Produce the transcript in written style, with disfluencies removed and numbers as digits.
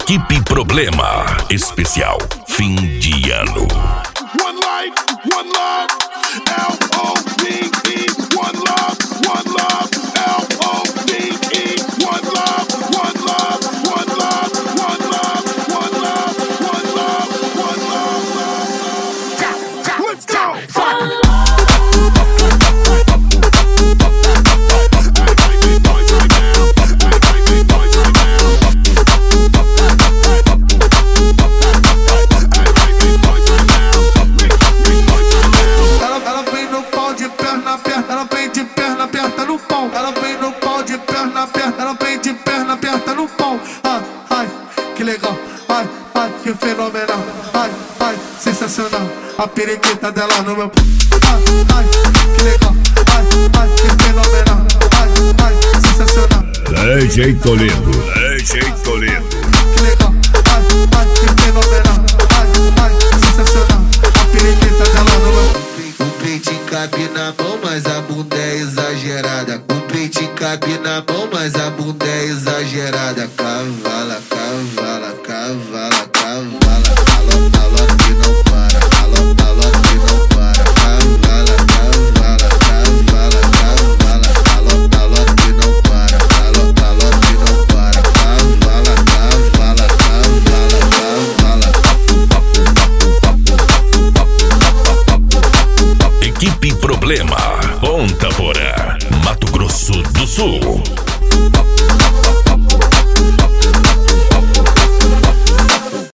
Equipe Problema Especial Fim de Ano. One life, one love, L-O-V-E, one love, L-O-V-E, one love, one love, one love, one love, one love, one love, one love. Let's go! Ela vem de perna aperta no pau. Ela vem no pau de perna aperta. Ela vem de perna aperta no pau. Ai, ai, que legal. Ai, ai, que fenomenal. Ai, ai, sensacional. A periquita dela no meu. Ai, ai, que legal. Ai, ai, que fenomenal. Ai, ai, sensacional. DJ Toledo, DJ Toledo. Que legal. Ai, ai, que fenomenal. Ai, ai, sensacional. A periquita dela no meu. O peito cabe na mão, mas a bunda é exagerada. O peito cabe na mão, mas a bunda é exagerada. Cavala, cavala, cavala, cavala. Alô, alô, que não para. Alô, alô, que não para. Cavala, cavala, cavala, cavala. Alô, alô, que não para. Alô, alô, que não para. Cavala, cavala, cavala, cavala. Equipe Problema, Ponta Porã, Mato Grosso do Sul.